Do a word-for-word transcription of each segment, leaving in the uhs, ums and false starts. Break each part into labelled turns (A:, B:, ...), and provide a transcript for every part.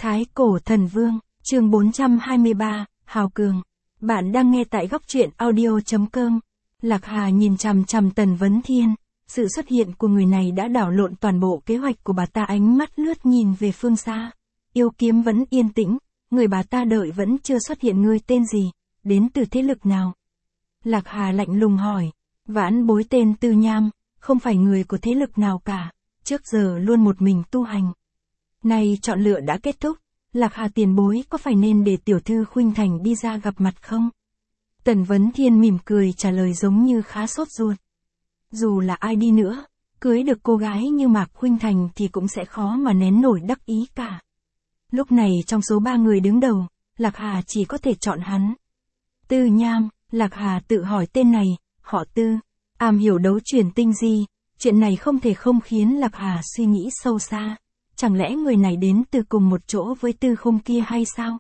A: Thái Cổ Thần Vương, chương bốn trăm hai mươi ba, Hào Cường. Bạn đang nghe tại góc truyện audio chấm com. Lạc Hà nhìn chằm chằm Tần Vấn Thiên, sự xuất hiện của người này đã đảo lộn toàn bộ kế hoạch của bà ta. Ánh mắt lướt nhìn về phương xa. Yêu kiếm vẫn yên tĩnh, người bà ta đợi vẫn chưa xuất hiện. Ngươi tên gì, đến từ thế lực nào? Lạc Hà lạnh lùng hỏi. Vãn bối tên Tư Nham, không phải người của thế lực nào cả, trước giờ luôn một mình tu hành. Nay chọn lựa đã kết thúc, Lạc Hà tiền bối có phải nên để tiểu thư Khuynh Thành đi ra gặp mặt không? Tần Vấn Thiên mỉm cười trả lời giống như khá sốt ruột. Dù là ai đi nữa, cưới được cô gái như Mạc Khuynh Thành thì cũng sẽ khó mà nén nổi đắc ý cả. Lúc này trong số ba người đứng đầu, Lạc Hà chỉ có thể chọn hắn. Tư Nham, Lạc Hà tự hỏi tên này, họ Tư, am hiểu đấu truyền tinh di, chuyện này không thể không khiến Lạc Hà suy nghĩ sâu xa. Chẳng lẽ người này đến từ cùng một chỗ với Tư Không kia hay sao?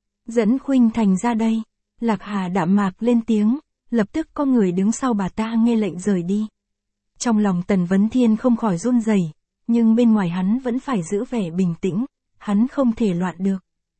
A: Dẫn Khuynh Thành ra đây. Lạc Hà đạm mạc lên tiếng, lập tức có người đứng sau bà ta nghe lệnh rời đi. Trong lòng Tần Vấn Thiên không khỏi run rẩy, nhưng bên ngoài hắn vẫn phải giữ vẻ bình tĩnh, hắn không thể loạn được.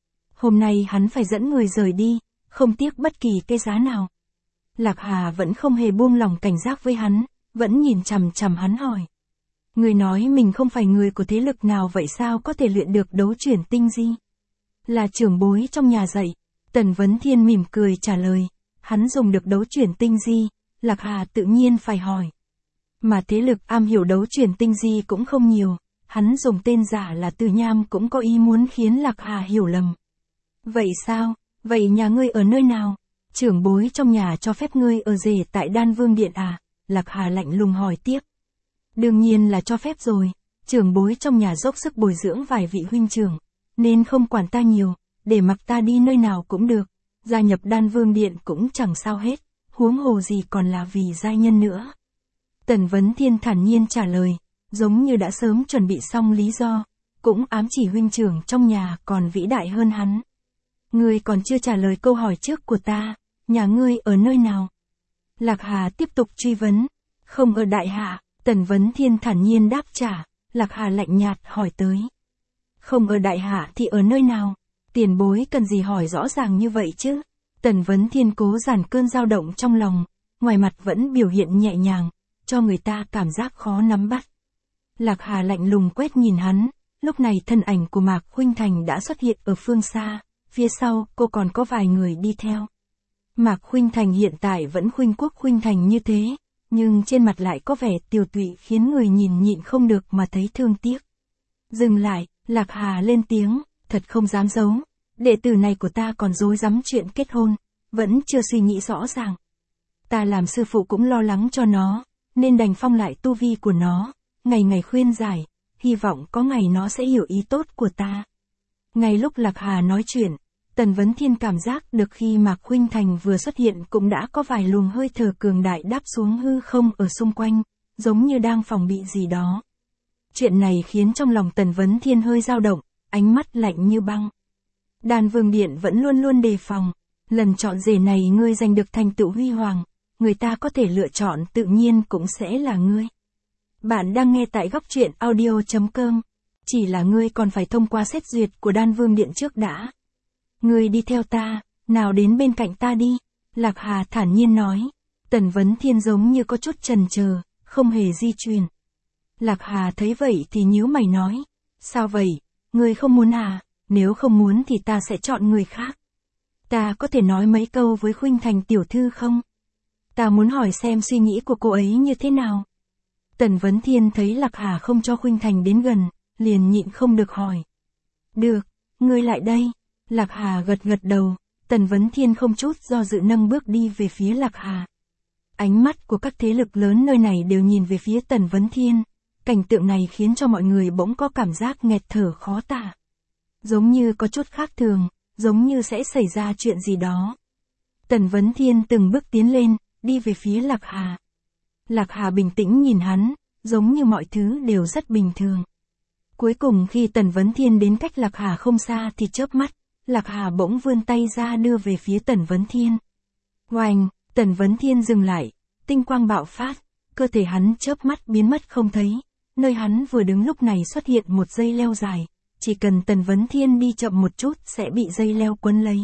A: Hôm nay hắn phải dẫn người rời đi, không tiếc bất kỳ cái giá nào. Lạc Hà vẫn không hề buông lòng cảnh giác với hắn, vẫn nhìn chằm chằm hắn hỏi. Người nói mình không phải người của thế lực nào vậy sao có thể luyện được đấu chuyển tinh di? Là trưởng bối trong nhà dạy. Tần Vấn Thiên mỉm cười trả lời. Hắn dùng được đấu chuyển tinh di, Lạc Hà tự nhiên phải hỏi. Mà thế lực am hiểu đấu chuyển tinh di cũng không nhiều, hắn dùng tên giả là Tư Nham cũng có ý muốn khiến Lạc Hà hiểu lầm. Vậy sao? Vậy nhà ngươi ở nơi nào? Trưởng bối trong nhà cho phép ngươi ở rể tại Đan Vương Điện à? Lạc Hà lạnh lùng hỏi tiếp. Đương nhiên là cho phép rồi, trưởng bối trong nhà dốc sức bồi dưỡng vài vị huynh trưởng, nên không quản ta nhiều, để mặc ta đi nơi nào cũng được, gia nhập Đan Vương Điện cũng chẳng sao hết, huống hồ gì còn là vì giai nhân nữa. Tần Vấn Thiên thản nhiên trả lời, giống như đã sớm chuẩn bị xong lý do, cũng ám chỉ huynh trưởng trong nhà còn vĩ đại hơn hắn. Ngươi còn chưa trả lời câu hỏi trước của ta, nhà ngươi ở nơi nào? Lạc Hà tiếp tục truy vấn, không ở Đại Hạ. Tần Vấn Thiên thản nhiên đáp trả, Lạc Hà lạnh nhạt hỏi tới. Không ở Đại Hạ thì ở nơi nào? Tiền bối cần gì hỏi rõ ràng như vậy chứ? Tần Vấn Thiên cố dàn cơn dao động trong lòng, ngoài mặt vẫn biểu hiện nhẹ nhàng, cho người ta cảm giác khó nắm bắt. Lạc Hà lạnh lùng quét nhìn hắn, lúc này thân ảnh của Mạc Khuynh Thành đã xuất hiện ở phương xa, phía sau cô còn có vài người đi theo. Mạc Khuynh Thành hiện tại vẫn khuynh quốc khuynh thành như thế, nhưng trên mặt lại có vẻ tiều tụy khiến người nhìn nhịn không được mà thấy thương tiếc. Dừng lại, Lạc Hà lên tiếng, thật không dám giấu, đệ tử này của ta còn rối rắm chuyện kết hôn, vẫn chưa suy nghĩ rõ ràng. Ta làm sư phụ cũng lo lắng cho nó, nên đành phong lại tu vi của nó, ngày ngày khuyên giải, hy vọng có ngày nó sẽ hiểu ý tốt của ta. Ngay lúc Lạc Hà nói chuyện, Tần Vấn Thiên cảm giác được khi Mạc Khuynh Thành vừa xuất hiện cũng đã có vài luồng hơi thở cường đại đáp xuống hư không ở xung quanh, giống như đang phòng bị gì đó. Chuyện này khiến trong lòng Tần Vấn Thiên hơi dao động, ánh mắt lạnh như băng. Đan Vương Điện vẫn luôn luôn đề phòng, lần chọn rể này ngươi giành được thành tựu huy hoàng, người ta có thể lựa chọn tự nhiên cũng sẽ là ngươi. Bạn đang nghe tại góc truyện audio chấm com, chỉ là ngươi còn phải thông qua xét duyệt của Đan Vương Điện trước đã. Ngươi đi theo ta, nào đến bên cạnh ta đi, Lạc Hà thản nhiên nói. Tần Vấn Thiên giống như có chút chần chờ, không hề di chuyển. Lạc Hà thấy vậy thì nhíu mày nói, sao vậy, ngươi không muốn à, nếu không muốn thì ta sẽ chọn người khác. Ta có thể nói mấy câu với Khuynh Thành tiểu thư không? Ta muốn hỏi xem suy nghĩ của cô ấy như thế nào. Tần Vấn Thiên thấy Lạc Hà không cho Khuynh Thành đến gần, liền nhịn không được hỏi. Được, ngươi lại đây. Lạc Hà gật gật đầu, Tần Vấn Thiên không chút do dự nâng bước đi về phía Lạc Hà. Ánh mắt của các thế lực lớn nơi này đều nhìn về phía Tần Vấn Thiên, cảnh tượng này khiến cho mọi người bỗng có cảm giác nghẹt thở khó tả. Giống như có chút khác thường, giống như sẽ xảy ra chuyện gì đó. Tần Vấn Thiên từng bước tiến lên, đi về phía Lạc Hà. Lạc Hà bình tĩnh nhìn hắn, giống như mọi thứ đều rất bình thường. Cuối cùng khi Tần Vấn Thiên đến cách Lạc Hà không xa thì chớp mắt, Lạc Hà bỗng vươn tay ra đưa về phía Tần Vấn Thiên. Oanh, Tần Vấn Thiên dừng lại, tinh quang bạo phát, cơ thể hắn chớp mắt biến mất không thấy, nơi hắn vừa đứng lúc này xuất hiện một dây leo dài, chỉ cần Tần Vấn Thiên đi chậm một chút sẽ bị dây leo quấn lấy.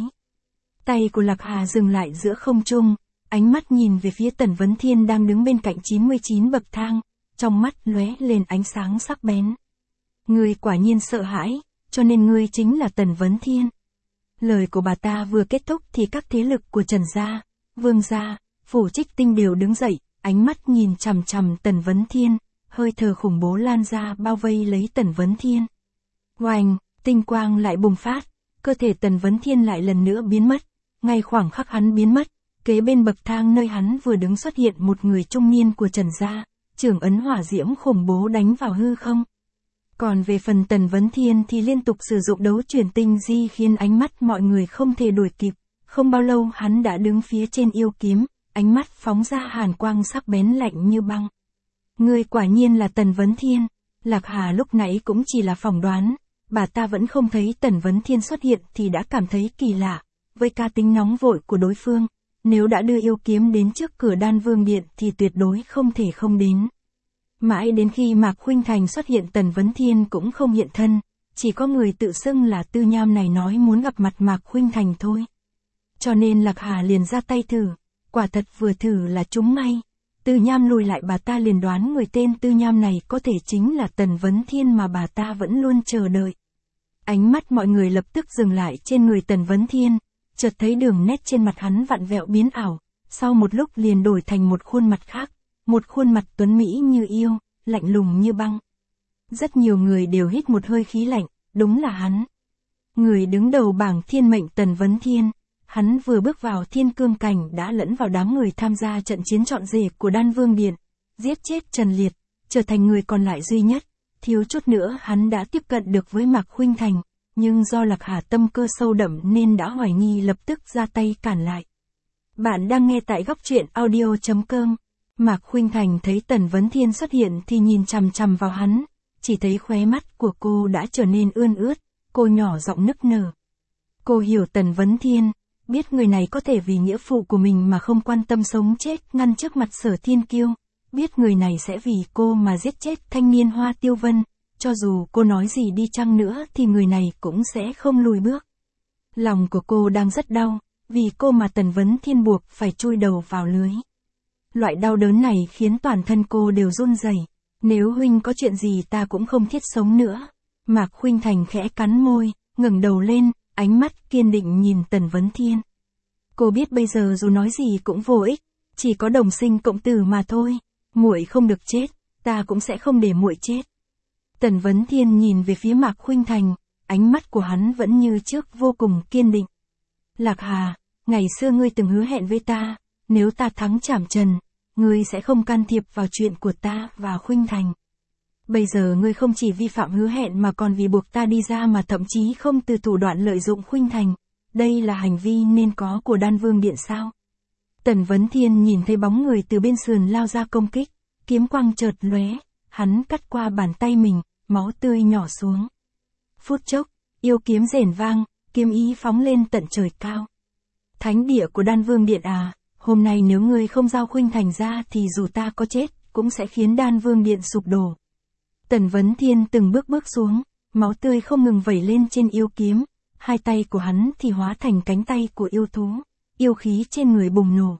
A: Tay của Lạc Hà dừng lại giữa không trung, ánh mắt nhìn về phía Tần Vấn Thiên đang đứng bên cạnh chín mươi chín bậc thang, trong mắt lóe lên ánh sáng sắc bén. Ngươi quả nhiên sợ hãi, cho nên ngươi chính là Tần Vấn Thiên. Lời của bà ta vừa kết thúc thì các thế lực của Trần gia, Vương gia, Phủ Trích Tinh đều đứng dậy, ánh mắt nhìn chằm chằm Tần Vấn Thiên, hơi thở khủng bố lan ra bao vây lấy Tần Vấn Thiên. Oanh, tinh quang lại bùng phát, cơ thể Tần Vấn Thiên lại lần nữa biến mất, ngay khoảng khắc hắn biến mất, kế bên bậc thang nơi hắn vừa đứng xuất hiện một người trung niên của Trần gia, trưởng ấn hỏa diễm khủng bố đánh vào hư không. Còn về phần Tần Vấn Thiên thì liên tục sử dụng đấu chuyển tinh di khiến ánh mắt mọi người không thể đuổi kịp, không bao lâu hắn đã đứng phía trên yêu kiếm, ánh mắt phóng ra hàn quang sắc bén lạnh như băng. Ngươi quả nhiên là Tần Vấn Thiên. Lạc Hà lúc nãy cũng chỉ là phỏng đoán, bà ta vẫn không thấy Tần Vấn Thiên xuất hiện thì đã cảm thấy kỳ lạ, với cá tính nóng vội của đối phương, nếu đã đưa yêu kiếm đến trước cửa Đan Vương Điện thì tuyệt đối không thể không đến. Mãi đến khi Mạc Khuynh Thành xuất hiện Tần Vấn Thiên cũng không hiện thân, chỉ có người tự xưng là Tư Nham này nói muốn gặp mặt Mạc Khuynh Thành thôi. Cho nên Lạc Hà liền ra tay thử, quả thật vừa thử là trúng ngay. Tư Nham lùi lại bà ta liền đoán người tên Tư Nham này có thể chính là Tần Vấn Thiên mà bà ta vẫn luôn chờ đợi. Ánh mắt mọi người lập tức dừng lại trên người Tần Vấn Thiên, chợt thấy đường nét trên mặt hắn vặn vẹo biến ảo, sau một lúc liền đổi thành một khuôn mặt khác, một khuôn mặt tuấn mỹ như yêu, lạnh lùng như băng. Rất nhiều người đều hít một hơi khí lạnh, đúng là hắn. Người đứng đầu bảng thiên mệnh Tần Vấn Thiên. Hắn vừa bước vào thiên cương cảnh đã lẫn vào đám người tham gia trận chiến trọn rể của Đan Vương Điện, giết chết Trần Liệt, trở thành người còn lại duy nhất, thiếu chút nữa hắn đã tiếp cận được với Mạc Khuynh Thành, nhưng do Lạc Hà tâm cơ sâu đậm nên đã hoài nghi lập tức ra tay cản lại. Bạn đang nghe tại góc truyện audio chấm com. Mạc Khuynh Thành thấy Tần Vấn Thiên xuất hiện thì nhìn chằm chằm vào hắn, chỉ thấy khóe mắt của cô đã trở nên ươn ướt, cô nhỏ giọng nức nở. Cô hiểu Tần Vấn Thiên, biết người này có thể vì nghĩa phụ của mình mà không quan tâm sống chết ngăn trước mặt Sở Thiên Kiêu, biết người này sẽ vì cô mà giết chết thanh niên Hoa Tiêu Vân, cho dù cô nói gì đi chăng nữa thì người này cũng sẽ không lùi bước. Lòng của cô đang rất đau, vì cô mà Tần Vấn Thiên buộc phải chui đầu vào lưới. Loại đau đớn này khiến toàn thân cô đều run rẩy. Nếu huynh có chuyện gì ta cũng không thiết sống nữa. Mạc Khuynh Thành khẽ cắn môi, ngẩng đầu lên, ánh mắt kiên định nhìn Tần Vấn Thiên. Cô biết bây giờ dù nói gì cũng vô ích, chỉ có đồng sinh cộng tử mà thôi. Muội không được chết, ta cũng sẽ không để muội chết. Tần Vấn Thiên nhìn về phía Mạc Khuynh Thành, ánh mắt của hắn vẫn như trước vô cùng kiên định. Lạc Hà, ngày xưa ngươi từng hứa hẹn với ta, nếu ta thắng Trảm Trần, ngươi sẽ không can thiệp vào chuyện của ta và Khuynh Thành. Bây giờ ngươi không chỉ vi phạm hứa hẹn mà còn vì buộc ta đi ra mà thậm chí không từ thủ đoạn lợi dụng Khuynh Thành. Đây là hành vi nên có của Đan Vương Điện sao? Tần Vấn Thiên nhìn thấy bóng người từ bên sườn lao ra công kích, kiếm quang chợt lóe, hắn cắt qua bàn tay mình, máu tươi nhỏ xuống. Phút chốc, yêu kiếm rền vang, kiếm ý phóng lên tận trời cao. Thánh địa của Đan Vương Điện à, hôm nay nếu ngươi không giao Khuynh Thành ra thì dù ta có chết, cũng sẽ khiến Đan Vương Điện sụp đổ. Tần Vấn Thiên từng bước bước xuống, máu tươi không ngừng vẩy lên trên yêu kiếm, hai tay của hắn thì hóa thành cánh tay của yêu thú, yêu khí trên người bùng nổ.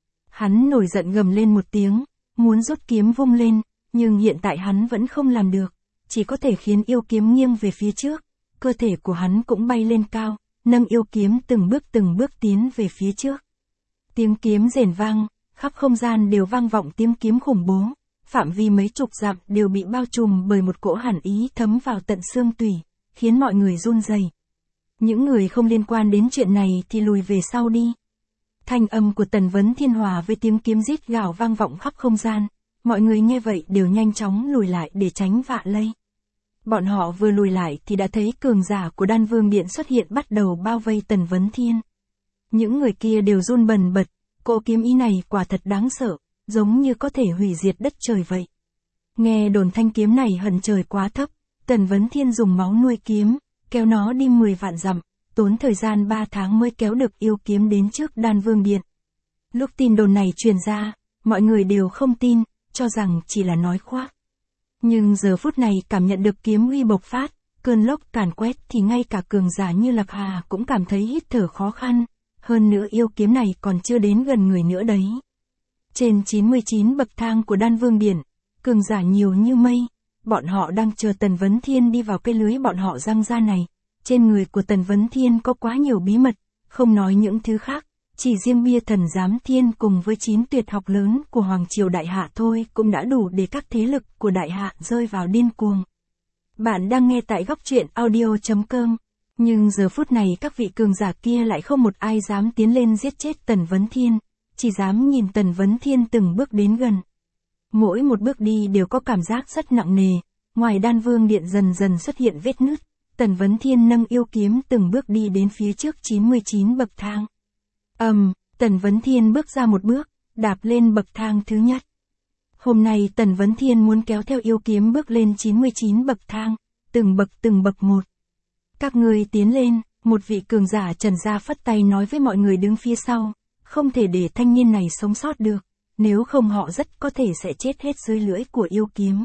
A: Hắn nổi giận gầm lên một tiếng, muốn rút kiếm vung lên, nhưng hiện tại hắn vẫn không làm được, chỉ có thể khiến yêu kiếm nghiêng về phía trước, cơ thể của hắn cũng bay lên cao, nâng yêu kiếm từng bước từng bước tiến về phía trước. Tiếng kiếm rền vang, khắp không gian đều vang vọng tiếng kiếm khủng bố, phạm vi mấy chục dặm đều bị bao trùm bởi một cỗ hàn ý thấm vào tận xương tủy, khiến mọi người run rẩy. Những người không liên quan đến chuyện này thì lùi về sau đi. Thanh âm của Tần Vấn Thiên hòa với tiếng kiếm rít gào vang vọng khắp không gian, mọi người nghe vậy đều nhanh chóng lùi lại để tránh vạ lây. Bọn họ vừa lùi lại thì đã thấy cường giả của Đan Vương Điện xuất hiện bắt đầu bao vây Tần Vấn Thiên. Những người kia đều run bần bật, cỗ kiếm ý này quả thật đáng sợ, giống như có thể hủy diệt đất trời vậy. Nghe đồn thanh kiếm này hận trời quá thấp, Tần Vấn Thiên dùng máu nuôi kiếm, kéo nó đi mười vạn dặm, tốn thời gian ba tháng mới kéo được yêu kiếm đến trước Đan Vương Điện. Lúc tin đồn này truyền ra, mọi người đều không tin, cho rằng chỉ là nói khoác. Nhưng giờ phút này cảm nhận được kiếm uy bộc phát, cơn lốc càn quét thì ngay cả cường giả như Lạc Hà cũng cảm thấy hít thở khó khăn, hơn nữa yêu kiếm này còn chưa đến gần người nữa đấy. Trên chín mươi chín bậc thang của Đan Vương Điện, cường giả nhiều như mây, bọn họ đang chờ Tần Vấn Thiên đi vào cái lưới bọn họ giăng ra này. Trên người của Tần Vấn Thiên có quá nhiều bí mật, không nói những thứ khác, chỉ riêng bia thần giám thiên cùng với chín tuyệt học lớn của Hoàng Triều Đại Hạ thôi cũng đã đủ để các thế lực của Đại Hạ rơi vào điên cuồng. Bạn đang nghe tại góc truyện audio chấm com, nhưng giờ phút này các vị cường giả kia lại không một ai dám tiến lên giết chết Tần Vấn Thiên, chỉ dám nhìn Tần Vấn Thiên từng bước đến gần. Mỗi một bước đi đều có cảm giác rất nặng nề, ngoài Đan Vương Điện dần dần xuất hiện vết nứt, Tần Vấn Thiên nâng yêu kiếm từng bước đi đến phía trước chín mươi chín bậc thang. Ầm, um, Tần Vấn Thiên bước ra một bước, đạp lên bậc thang thứ nhất. Hôm nay Tần Vấn Thiên muốn kéo theo yêu kiếm bước lên chín mươi chín bậc thang, từng bậc từng bậc một. Các người tiến lên, một vị cường giả Trần gia phất tay nói với mọi người đứng phía sau, không thể để thanh niên này sống sót được, nếu không họ rất có thể sẽ chết hết dưới lưỡi của yêu kiếm.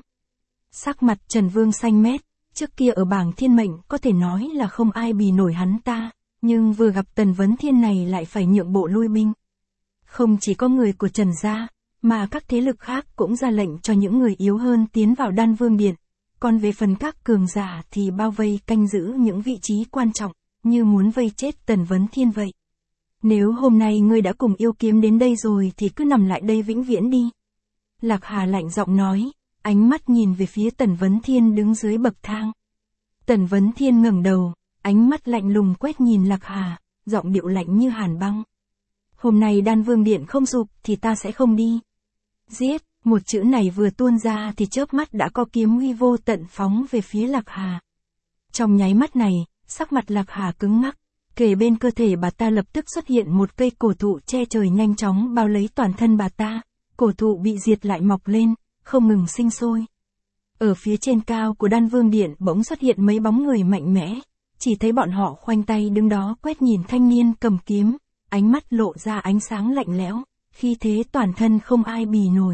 A: Sắc mặt Trần Vương xanh mét, trước kia ở bảng thiên mệnh có thể nói là không ai bì nổi hắn ta, nhưng vừa gặp Tần Vấn Thiên này lại phải nhượng bộ lui binh. Không chỉ có người của Trần gia, mà các thế lực khác cũng ra lệnh cho những người yếu hơn tiến vào Đan Vương Điện, còn về phần các cường giả thì bao vây canh giữ những vị trí quan trọng, như muốn vây chết Tần Vấn Thiên vậy. Nếu hôm nay ngươi đã cùng yêu kiếm đến đây rồi thì cứ nằm lại đây vĩnh viễn đi. Lạc Hà lạnh giọng nói, ánh mắt nhìn về phía Tần Vấn Thiên đứng dưới bậc thang. Tần Vấn Thiên ngẩng đầu, ánh mắt lạnh lùng quét nhìn Lạc Hà, giọng điệu lạnh như hàn băng. Hôm nay Đan Vương Điện không sụp thì ta sẽ không đi. Giết, một chữ này vừa tuôn ra thì chớp mắt đã có kiếm uy vô tận phóng về phía Lạc Hà. Trong nháy mắt này, sắc mặt Lạc Hà cứng ngắc, kề bên cơ thể bà ta lập tức xuất hiện một cây cổ thụ che trời nhanh chóng bao lấy toàn thân bà ta, cổ thụ bị diệt lại mọc lên, không ngừng sinh sôi. Ở phía trên cao của Đan Vương Điện bỗng xuất hiện mấy bóng người mạnh mẽ, chỉ thấy bọn họ khoanh tay đứng đó quét nhìn thanh niên cầm kiếm, ánh mắt lộ ra ánh sáng lạnh lẽo, khi thế toàn thân không ai bì nổi.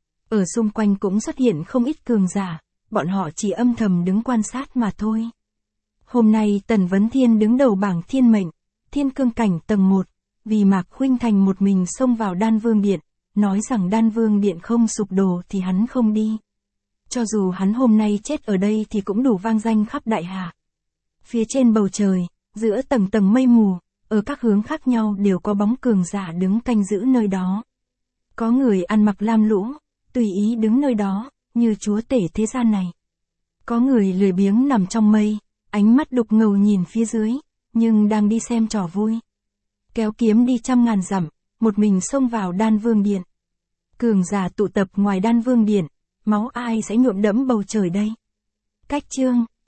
A: Ở xung quanh cũng xuất hiện không ít cường giả, bọn họ chỉ âm thầm đứng quan sát mà thôi. Hôm nay Tần Vấn Thiên đứng đầu bảng thiên mệnh, thiên cương cảnh tầng một, vì Mạc Khuynh Thành một mình xông vào Đan Vương Điện, nói rằng Đan Vương Điện không sụp đổ thì hắn không đi. Cho dù hắn hôm nay chết ở đây thì cũng đủ vang danh khắp Đại Hạ. Phía trên bầu trời, giữa tầng tầng mây mù, ở các hướng khác nhau đều có bóng cường giả đứng canh giữ nơi đó. Có người ăn mặc lam lũ, tùy ý đứng nơi đó, như chúa tể thế gian này. Có người lười biếng nằm trong mây, ánh mắt đục ngầu nhìn phía dưới, nhưng đang đi xem trò vui. Kéo kiếm đi trăm ngàn dặm, một mình xông vào Đan Vương Điện. Cường giả tụ tập ngoài Đan Vương Điện, máu ai sẽ nhuộm đẫm bầu trời đây? Cách chương